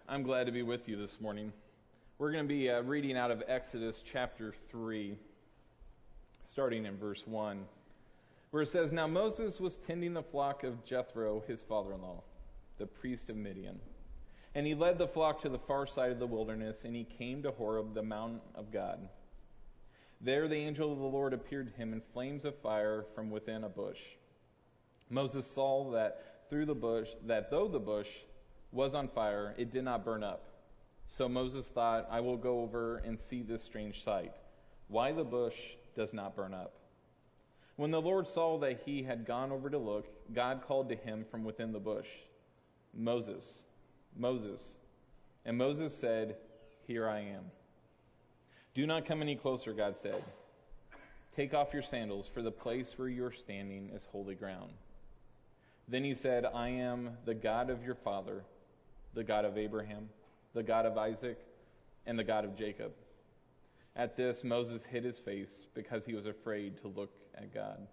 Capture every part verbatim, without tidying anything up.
I'm glad to be with you this morning. We're going to be uh, reading out of Exodus chapter three, starting in verse one, where it says, "Now Moses was tending the flock of Jethro, his father-in-law, the priest of Midian. And he led the flock to the far side of the wilderness, and he came to Horeb, the mountain of God. There the angel of the Lord appeared to him in flames of fire from within a bush. Moses saw that through the bush, that though the bush was on fire, it did not burn up. So Moses thought, I will go over and see this strange sight, why the bush does not burn up. When the Lord saw that he had gone over to look, God called to him from within the bush, Moses, Moses. And Moses said, Here I am. Do not come any closer, God said. Take off your sandals, for the place where you are standing is holy ground. Then he said, I am the God of your father, the God of Abraham, the God of Isaac, and the God of Jacob. At this, Moses hid his face because he was afraid to look at God.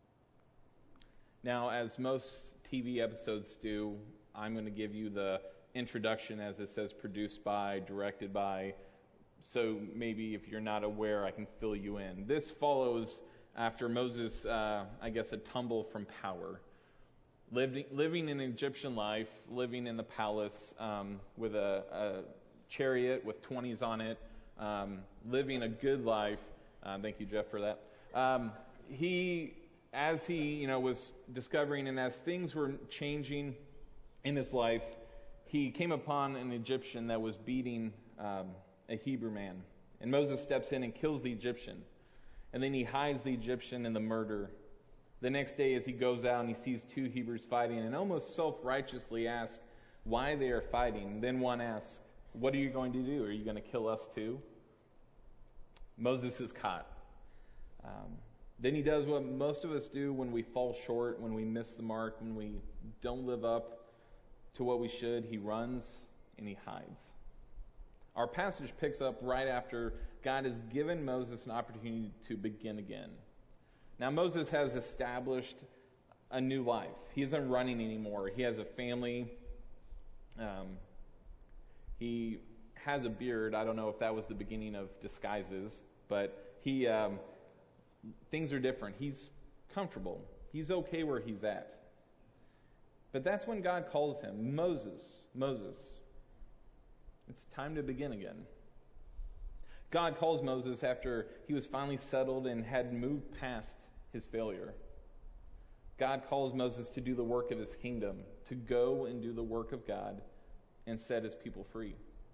Now, as most T V episodes do, I'm going to give you the introduction as it says produced by, directed by, so maybe if you're not aware, I can fill you in. This follows after Moses, uh, I guess, a tumble from power. Living, living an Egyptian life, living in the palace um, with a, a chariot with twenties on it, um, living a good life. Uh, thank you, Jeff, for that. Um, he, as he, you know, was discovering and as things were changing in his life, he came upon an Egyptian that was beating um, a Hebrew man. And Moses steps in and kills the Egyptian. And then he hides the Egyptian in the murder. The next day, as he goes out and he sees two Hebrews fighting and almost self-righteously asks why they are fighting. Then one asks, what are you going to do? Are you going to kill us too? Moses is caught. Um, then he does what most of us do when we fall short, when we miss the mark, when we don't live up to what we should. He runs and he hides. Our passage picks up right after God has given Moses an opportunity to begin again. Now, Moses has established a new life. He isn't running anymore. He has a family. Um, he has a beard. I don't know if that was the beginning of disguises, but he um, things are different. He's comfortable. He's okay where he's at. But that's when God calls him, Moses, Moses. It's time to begin again. God calls Moses after he was finally settled and had moved past his failure. God calls Moses to do the work of his kingdom, to go and do the work of God and set his people free.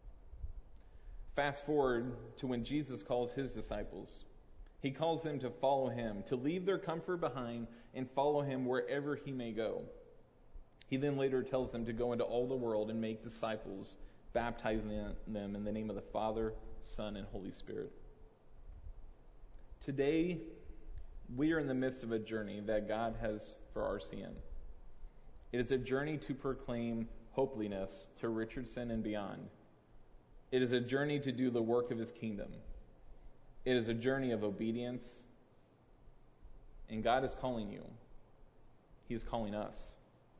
Fast forward to when Jesus calls his disciples. He calls them to follow him, to leave their comfort behind and follow him wherever he may go. He then later tells them to go into all the world and make disciples, baptizing them in the name of the Father, Son, and Holy Spirit. Today, we are in the midst of a journey that God has for R C N. It is a journey to proclaim hopeliness to Richardson and beyond. It is a journey to do the work of his kingdom. It is a journey of obedience. And God is calling you. He is calling us.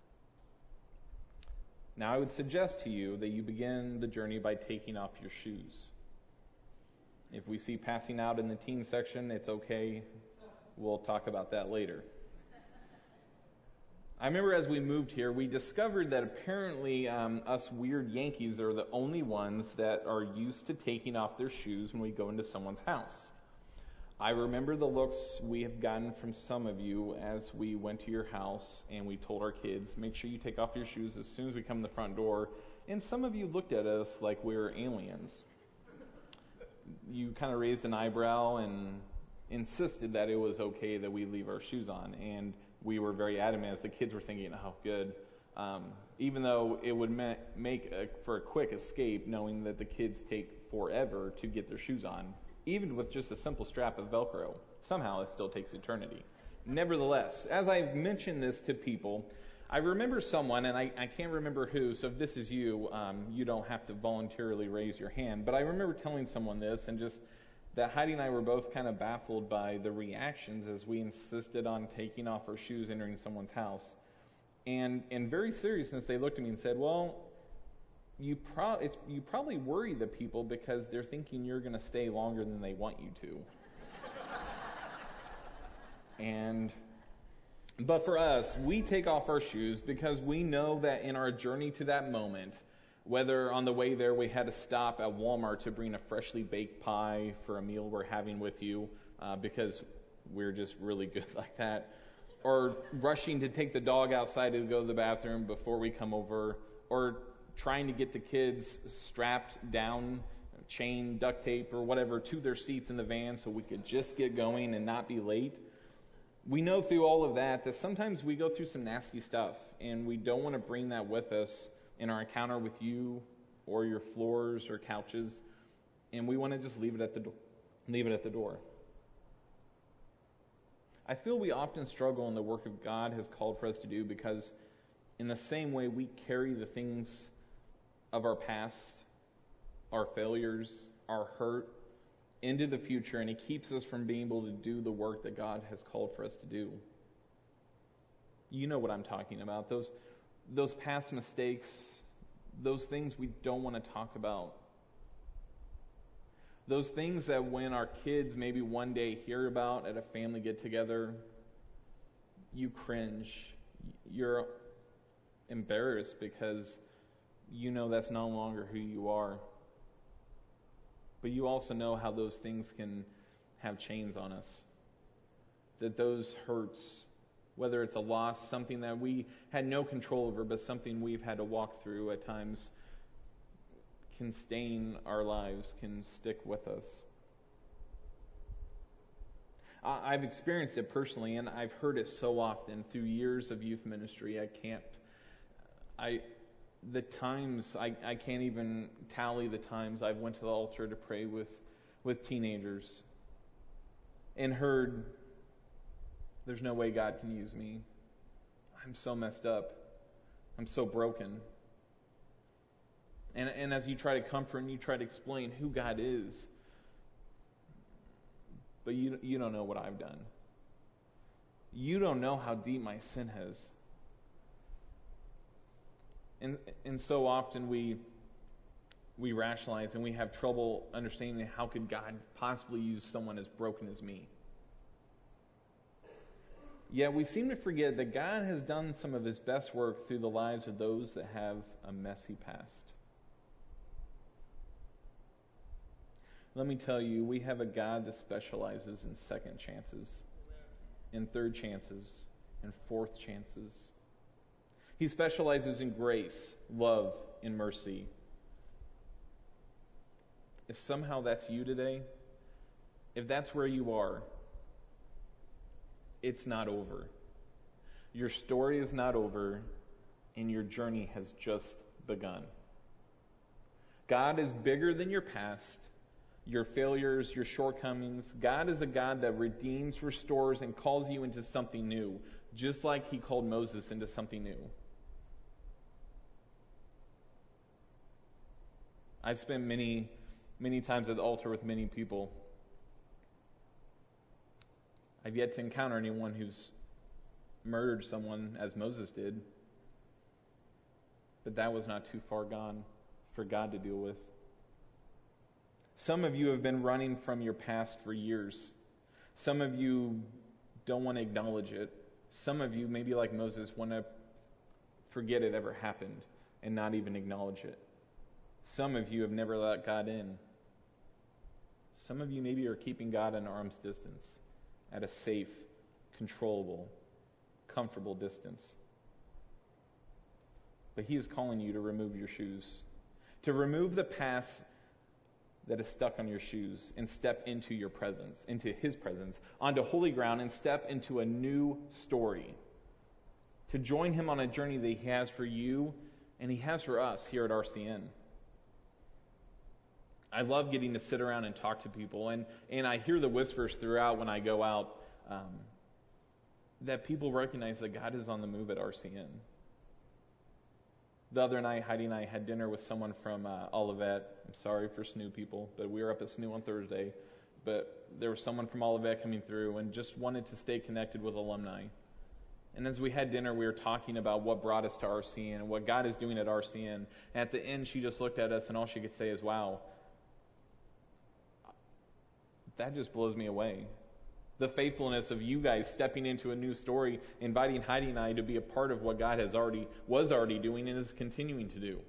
Now, I would suggest to you that you begin the journey by taking off your shoes. If we see passing out in the teen section, it's okay. We'll talk about that later. I remember as we moved here, we discovered that apparently um, us weird Yankees are the only ones that are used to taking off their shoes when we go into someone's house. I remember the looks we have gotten from some of you as we went to your house and we told our kids, make sure you take off your shoes as soon as we come in the front door. And some of you looked at us like we were aliens. You kind of raised an eyebrow and insisted that it was okay that we leave our shoes on. And we were very adamant as the kids were thinking, oh, good. Um, even though it would ma- make a, for a quick escape knowing that the kids take forever to get their shoes on. Even with just a simple strap of Velcro. Somehow it still takes eternity. Nevertheless, as I've mentioned this to people, I remember someone, and I, I can't remember who, so if this is you, um, you don't have to voluntarily raise your hand, but I remember telling someone this, and just that Heidi and I were both kind of baffled by the reactions as we insisted on taking off our shoes entering someone's house. And in very seriousness, they looked at me and said, well, you, pro- it's, you probably worry the people because they're thinking you're going to stay longer than they want you to. And but for us, we take off our shoes because we know that in our journey to that moment, whether on the way there we had to stop at Walmart to bring a freshly baked pie for a meal we're having with you, uh, because we're just really good like that, or rushing to take the dog outside to go to the bathroom before we come over, or trying to get the kids strapped down, chain, duct tape, or whatever to their seats in the van so we could just get going and not be late. We know through all of that that sometimes we go through some nasty stuff, and we don't want to bring that with us in our encounter with you or your floors or couches, and we want to just leave it at the do- leave it at the door. I feel we often struggle in the work of God has called for us to do because in the same way we carry the things of our past, our failures, our hurt, into the future, and He keeps us from being able to do the work that God has called for us to do. You know what I'm talking about. Those, those past mistakes, those things we don't want to talk about. Those things that when our kids maybe one day hear about at a family get-together, you cringe. You're embarrassed because you know that's no longer who you are. But you also know how those things can have chains on us. That those hurts, whether it's a loss, something that we had no control over, but something we've had to walk through at times, can stain our lives, can stick with us. I've experienced it personally, and I've heard it so often through years of youth ministry. I can't, I, the times, I, I can't even tally the times I've went to the altar to pray with, with teenagers and heard, there's no way God can use me. I'm so messed up. I'm so broken. And, and as you try to comfort and you try to explain who God is, but you, you don't know what I've done. You don't know how deep my sin has. And and so often we we rationalize and we have trouble understanding how could God possibly use someone as broken as me. Yet we seem to forget that God has done some of His best work through the lives of those that have a messy past. Let me tell you, we have a God that specializes in second chances, in third chances, and fourth chances. He specializes in grace, love, and mercy. If somehow that's you today, if that's where you are, it's not over. Your story is not over, and your journey has just begun. God is bigger than your past, your failures, your shortcomings. God is a God that redeems, restores, and calls you into something new, just like He called Moses into something new. I've spent many, many times at the altar with many people. I've yet to encounter anyone who's murdered someone as Moses did. But that was not too far gone for God to deal with. Some of you have been running from your past for years. Some of you don't want to acknowledge it. Some of you, maybe like Moses, want to forget it ever happened and not even acknowledge it. Some of you have never let God in. Some of you maybe are keeping God at arm's distance, at a safe, controllable, comfortable distance. But He is calling you to remove your shoes, to remove the past that is stuck on your shoes and step into your presence, into His presence, onto holy ground and step into a new story. To join Him on a journey that He has for you and He has for us here at R C N. I love getting to sit around and talk to people, and, and I hear the whispers throughout when I go out um, that people recognize that God is on the move at R C N. The other night, Heidi and I had dinner with someone from uh, Olivet. I'm sorry for S N U people, but we were up at S N U on Thursday. But there was someone from Olivet coming through and just wanted to stay connected with alumni. And as we had dinner, we were talking about what brought us to R C N and what God is doing at R C N. And at the end, she just looked at us, and all she could say is, wow, that just blows me away. The faithfulness of you guys stepping into a new story, inviting Heidi and I to be a part of what God has already was already doing and is continuing to do.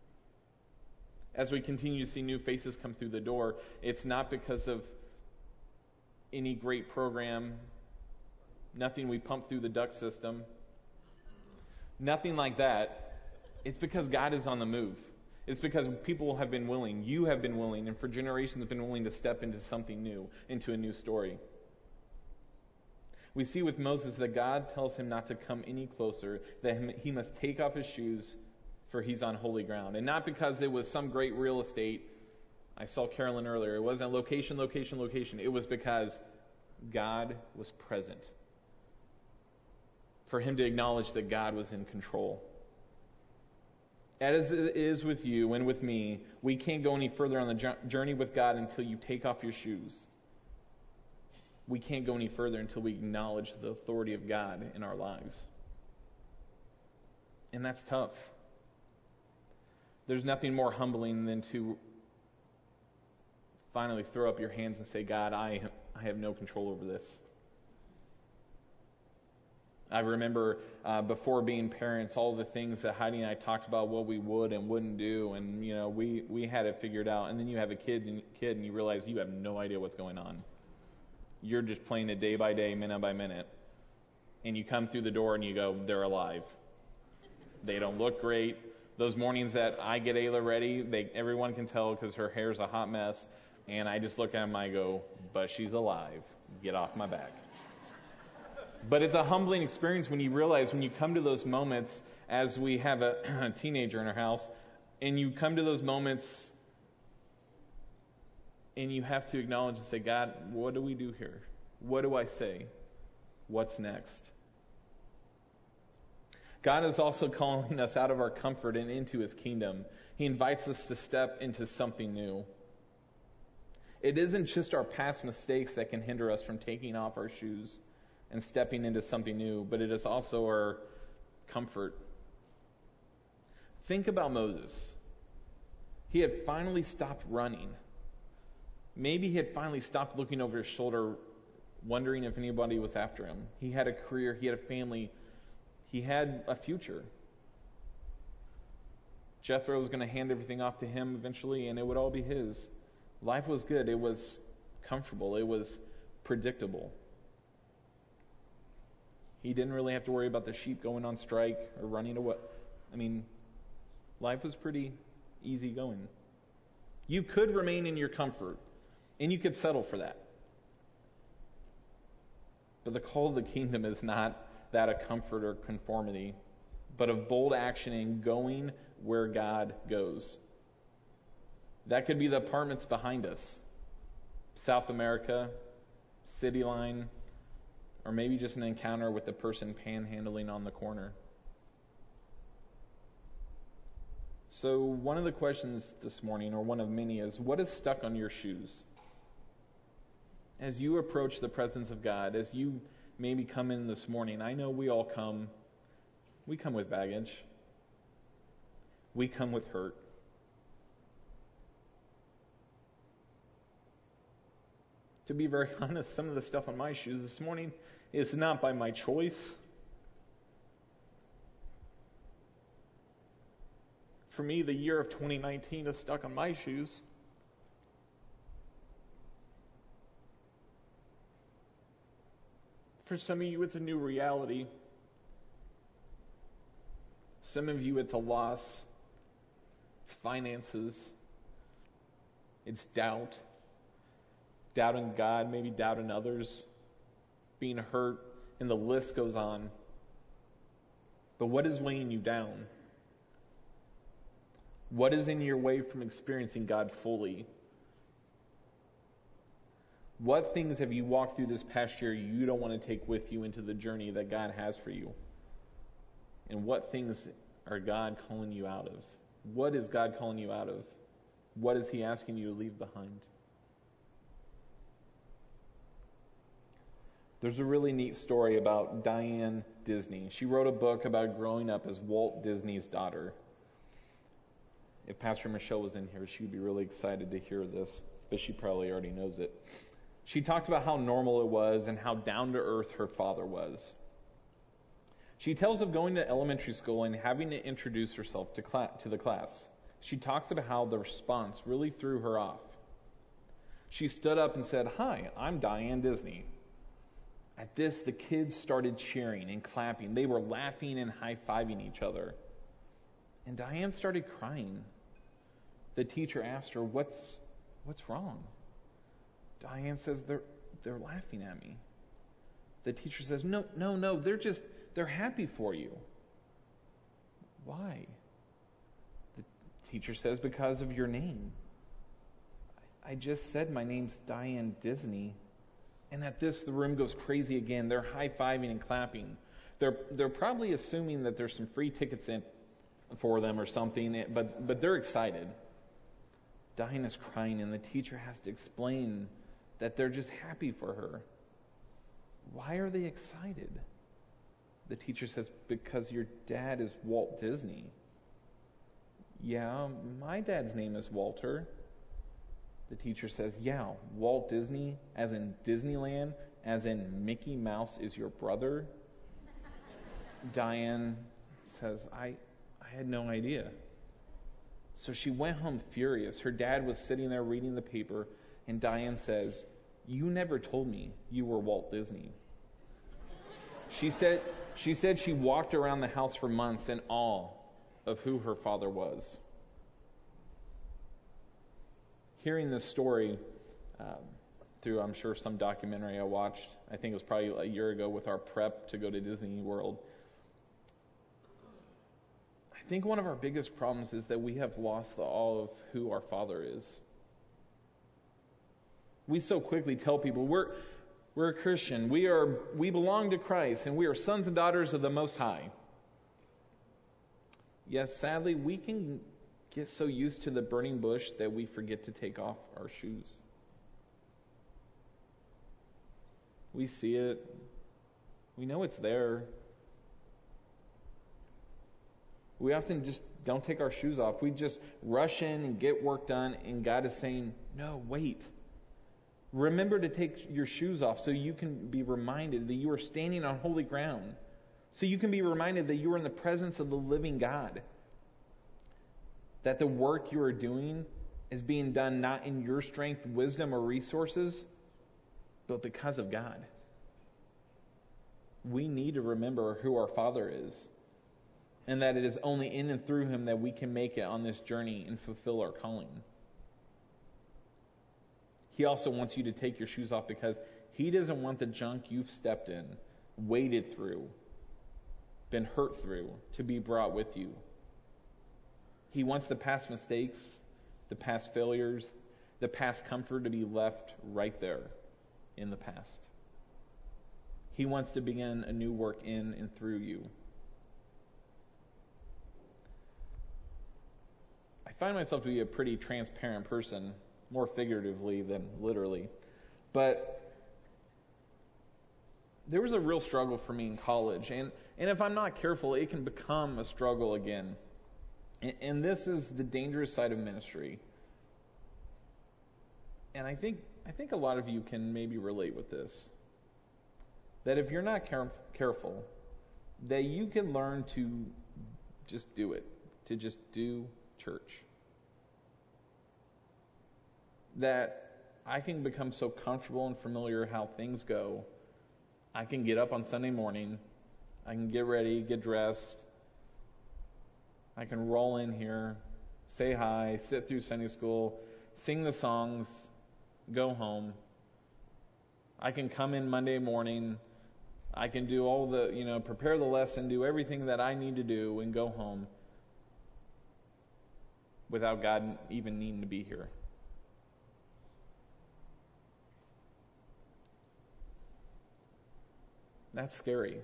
As we continue to see new faces come through the door, it's not because of any great program, nothing we pump through the duct system, nothing like that. It's because God is on the move. It's because people have been willing, you have been willing, and for generations have been willing to step into something new, into a new story. We see with Moses that God tells him not to come any closer, that he must take off his shoes, for he's on holy ground. And not because it was some great real estate. I saw Carolyn earlier. It wasn't location, location, location. It was because God was present. For him to acknowledge that God was in control. As it is with you and with me, we can't go any further on the journey with God until you take off your shoes. We can't go any further until we acknowledge the authority of God in our lives. And that's tough. There's nothing more humbling than to finally throw up your hands and say, God, I, I have no control over this. I remember uh, before being parents, all the things that Heidi and I talked about, what we would and wouldn't do, and you know, we, we had it figured out. And then you have a kid and, kid and you realize you have no idea what's going on. You're just playing it day by day, minute by minute. And you come through the door and you go, they're alive. They don't look great. Those mornings that I get Ayla ready, they, everyone can tell because her hair's a hot mess. And I just look at them and I go, but she's alive. Get off my back. But it's a humbling experience when you realize, when you come to those moments, as we have a, a teenager in our house, and you come to those moments and you have to acknowledge and say, God, what do we do here? What do I say? What's next? God is also calling us out of our comfort and into his kingdom. He invites us to step into something new. It isn't just our past mistakes that can hinder us from taking off our shoes and stepping into something new, but it is also our comfort. Think about Moses. He had finally stopped running. Maybe he had finally stopped looking over his shoulder, wondering if anybody was after him. He had a career, he had a family, he had a future. Jethro was going to hand everything off to him eventually, and it would all be his. Life was good. It was comfortable. It was predictable. He didn't really have to worry about the sheep going on strike or running away. I mean, life was pretty easy going. You could remain in your comfort, and you could settle for that. But the call of the kingdom is not that of comfort or conformity, but of bold action and going where God goes. That could be the apartments behind us, South America, City Line, or maybe just an encounter with the person panhandling on the corner. So one of the questions this morning, or one of many, is what is stuck on your shoes? As you approach the presence of God, as you maybe come in this morning, I know we all come, we come with baggage. We come with hurt. To be very honest, some of the stuff on my shoes this morning is not by my choice. For me, the year of twenty nineteen is stuck on my shoes. For some of you, it's a new reality. Some of you, it's a loss. It's finances. It's doubt. Doubt in God, maybe doubt in others. Being hurt, and the list goes on. But what is weighing you down? What is in your way from experiencing God fully? What things have you walked through this past year you don't want to take with you into the journey that God has for you? And what things are God calling you out of? What is God calling you out of? What is he asking you to leave behind? There's a really neat story about Diane Disney. She wrote a book about growing up as Walt Disney's daughter. If Pastor Michelle was in here, she would be really excited to hear this, but she probably already knows it. She talked about how normal it was and how down to earth her father was. She tells of going to elementary school and having to introduce herself to, cla- to the class. She talks about how the response really threw her off. She stood up and said, "Hi, I'm Diane Disney." At this, the kids started cheering and clapping. They were laughing and high-fiving each other. And Diane started crying. The teacher asked her, What's what's wrong? Diane says, they're they're laughing at me. The teacher says, no, no, no, they're just, they're happy for you. Why? The teacher says, because of your name. I just said my name's Diane Disney. And at this, the room goes crazy again. They're high-fiving and clapping. They're they're probably assuming that there's some free tickets in for them or something, but but they're excited. Diane is crying, and the teacher has to explain that they're just happy for her. Why are they excited? The teacher says, because your dad is Walt Disney. Yeah, my dad's name is Walter. The teacher says, yeah, Walt Disney, as in Disneyland, as in Mickey Mouse is your brother. Diane says, I, I had no idea. So she went home furious. Her dad was sitting there reading the paper, and Diane says, you never told me you were Walt Disney. She said she said she walked around the house for months in awe of who her father was. Hearing this story um, through, I'm sure, some documentary I watched, I think it was probably a year ago with our prep to go to Disney World, I think one of our biggest problems is that we have lost the awe of who our Father is. We so quickly tell people we're we're a Christian, we are we belong to Christ, and we are sons and daughters of the Most High. Yes, sadly, we can get so used to the burning bush that we forget to take off our shoes. We see it. We know it's there. We often just don't take our shoes off. We just rush in and get work done, and God is saying, no, wait. Remember to take your shoes off so you can be reminded that you are standing on holy ground. So you can be reminded that you are in the presence of the living God. That the work you are doing is being done not in your strength, wisdom, or resources, but because of God. We need to remember who our Father is, and that it is only in and through Him that we can make it on this journey and fulfill our calling. He also wants you to take your shoes off because He doesn't want the junk you've stepped in, waded through, been hurt through, to be brought with you. He wants the past mistakes, the past failures, the past comfort to be left right there in the past. He wants to begin a new work in and through you. I find myself to be a pretty transparent person, more figuratively than literally. But there was a real struggle for me in college. And, and if I'm not careful, it can become a struggle again. And, and this is the dangerous side of ministry. And I think I think a lot of you can maybe relate with this. That if you're not care- careful, that you can learn to just do it. To just do church. That I can become so comfortable and familiar how things go. I can get up on Sunday morning. I can get ready, get dressed. I can roll in here, say hi, sit through Sunday school, sing the songs, go home. I can come in Monday morning. I can do all the, you know, prepare the lesson, do everything that I need to do, and go home without God even needing to be here. That's scary.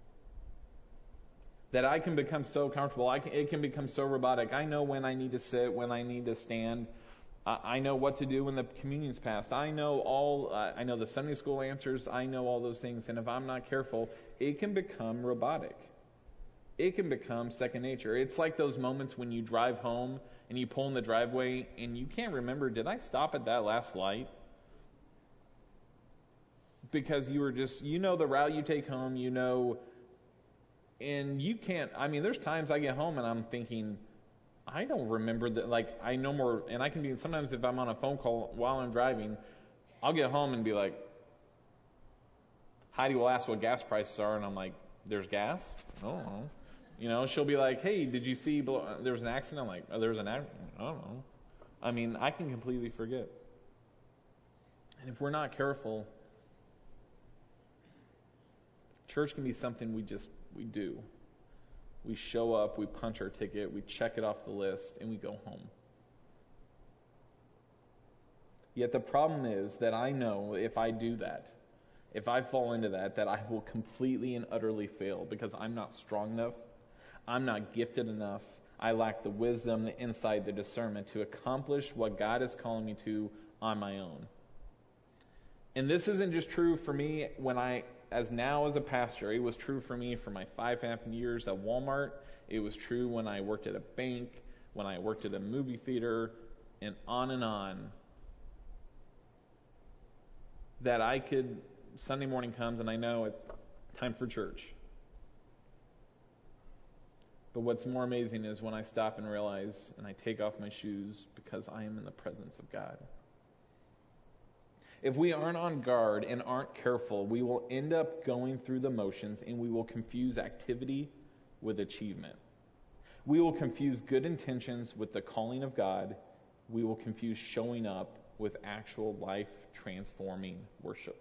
That I can become so comfortable. I can, it can become so robotic. I know when I need to sit, when I need to stand. I, I know what to do when the communion's passed. I know all. Uh, I know the Sunday school answers. I know all those things. And if I'm not careful, it can become robotic. It can become second nature. It's like those moments when you drive home and you pull in the driveway and you can't remember, did I stop at that last light? Because you were just, you know the route you take home, you know, and you can't, I mean, there's times I get home and I'm thinking, I don't remember that, like, I know more, and I can be, sometimes if I'm on a phone call while I'm driving, I'll get home and be like, Heidi will ask what gas prices are, and I'm like, there's gas? I don't know. You know, she'll be like, hey, did you see below, there was an accident? I'm like, oh, there was an accident? I don't know. I mean, I can completely forget. And if we're not careful, church can be something we just, we do. We show up, we punch our ticket, we check it off the list, and we go home. Yet the problem is that I know if I do that, if I fall into that, that I will completely and utterly fail because I'm not strong enough. I'm not gifted enough. I lack the wisdom, the insight, the discernment to accomplish what God is calling me to on my own. And this isn't just true for me when I, as now as a pastor, it was true for me for my five and a half years at Walmart. It was true when I worked at a bank, when I worked at a movie theater, and on and on. That I could, Sunday morning comes and I know it's time for church. But what's more amazing is when I stop and realize and I take off my shoes because I am in the presence of God. If we aren't on guard and aren't careful, we will end up going through the motions and we will confuse activity with achievement. We will confuse good intentions with the calling of God. We will confuse showing up with actual life-transforming worship.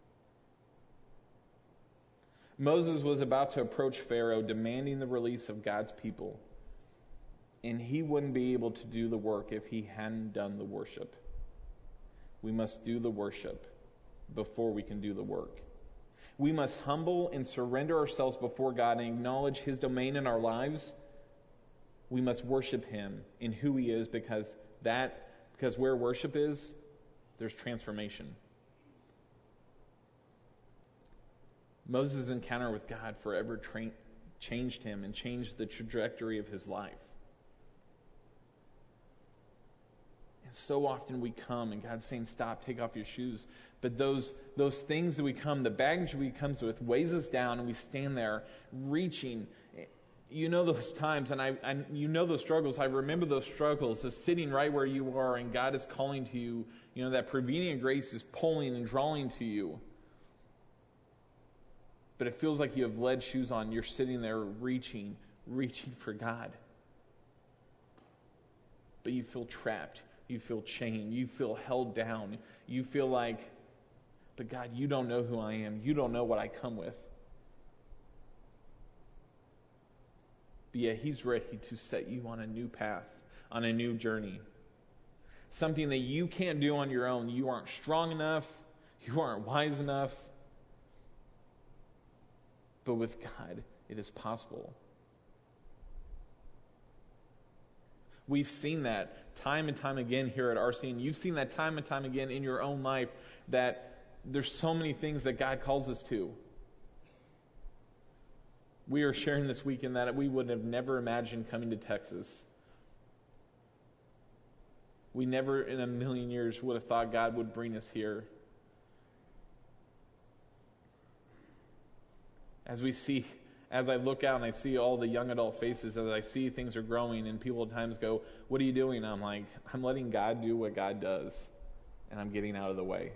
Moses was about to approach Pharaoh demanding the release of God's people, and he wouldn't be able to do the work if he hadn't done the worship. We must do the worship before we can do the work. We must humble and surrender ourselves before God and acknowledge His domain in our lives. We must worship Him in who He is because that, because where worship is, there's transformation. Moses' encounter with God forever tra- changed him and changed the trajectory of his life. And so often we come and God's saying, stop, take off your shoes. But those those things that we come, the baggage we come with weighs us down and we stand there reaching. You know those times and I, I you know those struggles. I remember those struggles of sitting right where you are and God is calling to you. You know, that prevenient grace is pulling and drawing to you. But it feels like you have lead shoes on. You're sitting there reaching, reaching for God. But you feel trapped. You feel chained. You feel held down. You feel like, but God, you don't know who I am. You don't know what I come with. But yet He's ready to set you on a new path, on a new journey. Something that you can't do on your own. You aren't strong enough. You aren't wise enough. But with God, it is possible. We've seen that time and time again here at R C, and you've seen that time and time again in your own life, that there's so many things that God calls us to. We are sharing this weekend that we would have never imagined coming to Texas. We never in a million years would have thought God would bring us here. As we see, as I look out and I see all the young adult faces, as I see things are growing and people at times go, what are you doing? I'm like, I'm letting God do what God does, and I'm getting out of the way.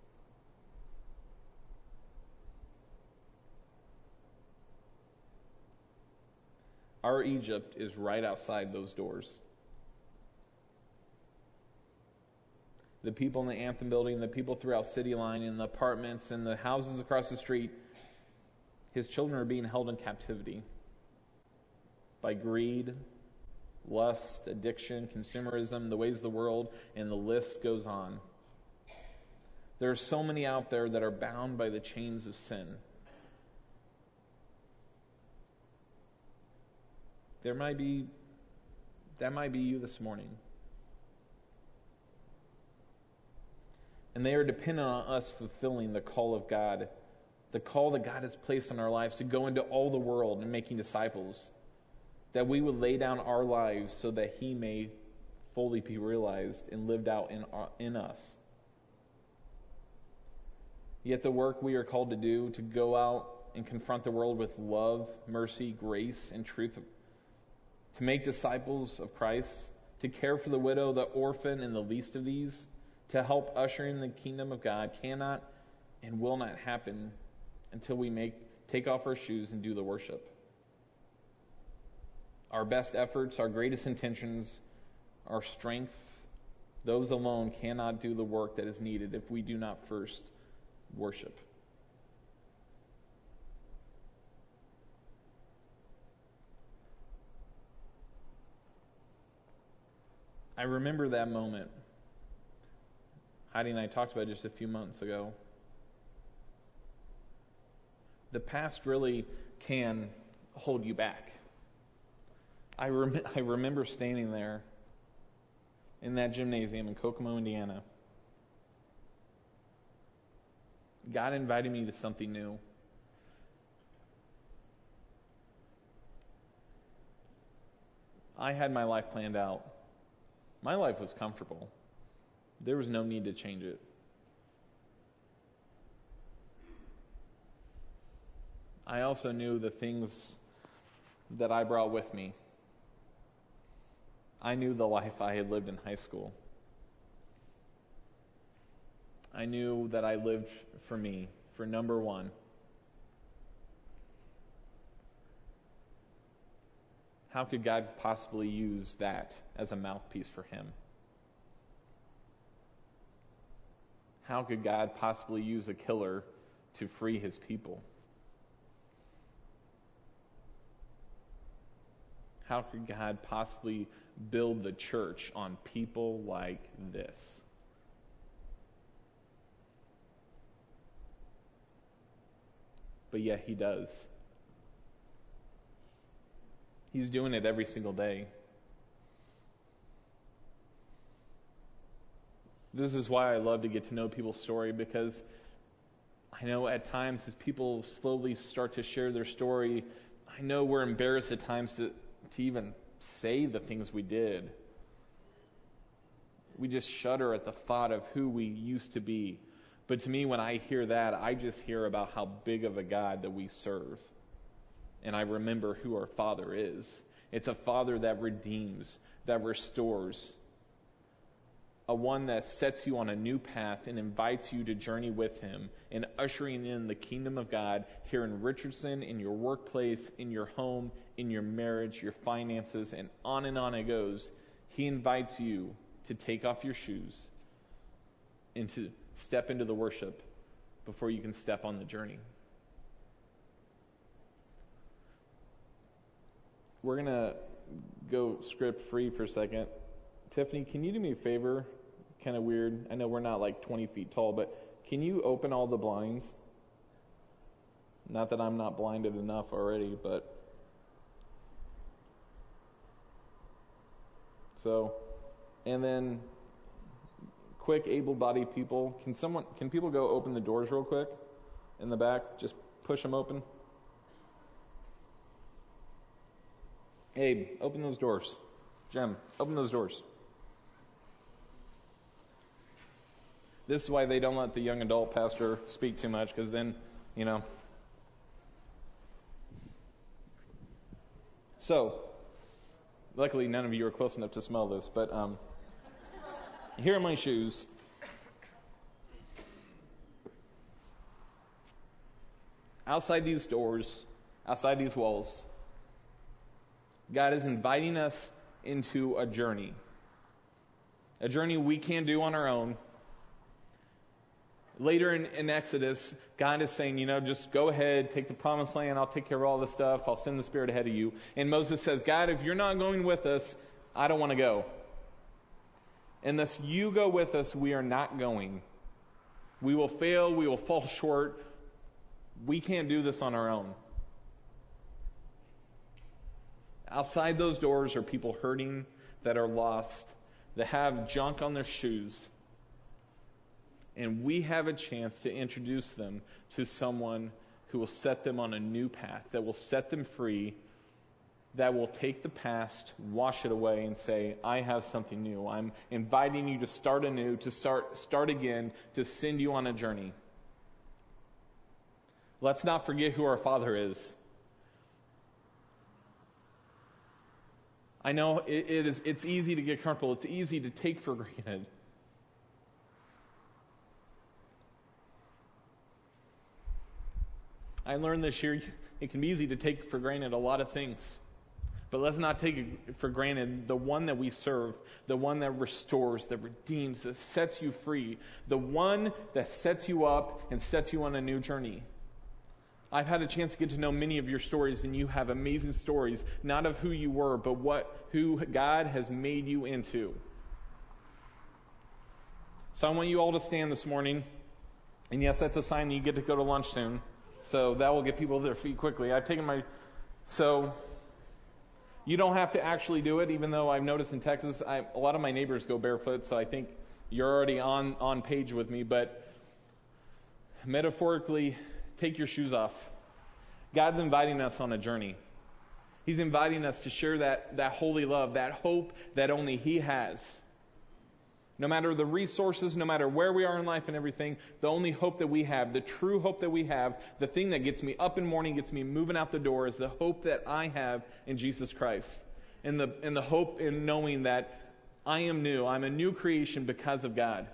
Our Egypt is right outside those doors. The people in the Anthem building, the people throughout City Line, in the apartments, and the houses across the street, His children are being held in captivity by greed, lust, addiction, consumerism, the ways of the world, and the list goes on. There are so many out there that are bound by the chains of sin. There might be, that might be you this morning. And they are dependent on us fulfilling the call of God, the call that God has placed on our lives to go into all the world and making disciples, that we would lay down our lives so that He may fully be realized and lived out in, in us. Yet the work we are called to do, to go out and confront the world with love, mercy, grace, and truth, to make disciples of Christ, to care for the widow, the orphan, and the least of these, to help usher in the kingdom of God, cannot and will not happen until we make take off our shoes and do the worship. Our best efforts, our greatest intentions, our strength, those alone cannot do the work that is needed if we do not first worship. I remember that moment. Heidi and I talked about it just a few months ago. The past really can hold you back. I, rem- I remember standing there in that gymnasium in Kokomo, Indiana. God invited me to something new. I had my life planned out. My life was comfortable. There was no need to change it. I also knew the things that I brought with me. I knew the life I had lived in high school. I knew that I lived for me, for number one. How could God possibly use that as a mouthpiece for Him? How could God possibly use a killer to free His people? How could God possibly build the church on people like this? But yet He does. He's doing it every single day. This is why I love to get to know people's story, because I know at times as people slowly start to share their story, I know we're embarrassed at times to, to even say the things we did. We just shudder at the thought of who we used to be. But to me, when I hear that, I just hear about how big of a God that we serve. And I remember who our Father is. It's a Father that redeems, that restores, a one that sets you on a new path and invites you to journey with Him and ushering in the kingdom of God here in Richardson, in your workplace, in your home, in your marriage, your finances, and on and on it goes. He invites you to take off your shoes and to step into the worship before you can step on the journey. We're going to go script free for a second. Tiffany, can you do me a favor? Kind of weird. I know we're not like twenty feet tall, but can you open all the blinds? Not that I'm not blinded enough already, but... So, and then, quick, able-bodied people. Can someone, can people go open the doors real quick in the back? Just push them open. Abe, open those doors. Jem, open those doors. This is why they don't let the young adult pastor speak too much, because then, you know. So, luckily none of you are close enough to smell this, but um, here are my shoes. Outside these doors, outside these walls, God is inviting us into a journey. A journey we can't do on our own. Later in, in Exodus, God is saying, you know, just go ahead, take the promised land, I'll take care of all this stuff, I'll send the Spirit ahead of you. And Moses says, God, if you're not going with us, I don't want to go. Unless you go with us, we are not going. We will fail, we will fall short. We can't do this on our own. Outside those doors are people hurting, that are lost, that have junk on their shoes. And we have a chance to introduce them to someone who will set them on a new path, that will set them free, that will take the past, wash it away, and say, I have something new. I'm inviting you to start anew, to start, start again, to send you on a journey. Let's not forget who our Father is. I know it, it is, it's easy to get comfortable. It's easy to take for granted. I learned this year it can be easy to take for granted a lot of things. But let's not take for granted the one that we serve, the one that restores, that redeems, that sets you free, the one that sets you up and sets you on a new journey. I've had a chance to get to know many of your stories, and you have amazing stories, not of who you were, but what who God has made you into. So I want you all to stand this morning. And yes, that's a sign that you get to go to lunch soon. So that will get people to their feet quickly. I've taken my... So you don't have to actually do it, even though I've noticed in Texas, I, a lot of my neighbors go barefoot, so I think you're already on, on page with me. But metaphorically, take your shoes off. God's inviting us on a journey. He's inviting us to share that, that holy love, that hope that only He has. No matter the resources, no matter where we are in life and everything, the only hope that we have, the true hope that we have, the thing that gets me up in the morning, gets me moving out the door, is the hope that I have in Jesus Christ. And the, and the hope in knowing that I am new. I'm a new creation because of God.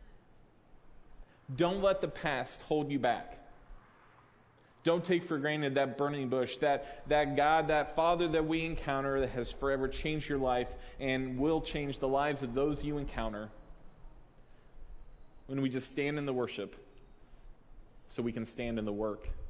Don't let the past hold you back. Don't take for granted that burning bush, that, that God, that Father that we encounter that has forever changed your life and will change the lives of those you encounter when we just stand in the worship so we can stand in the work.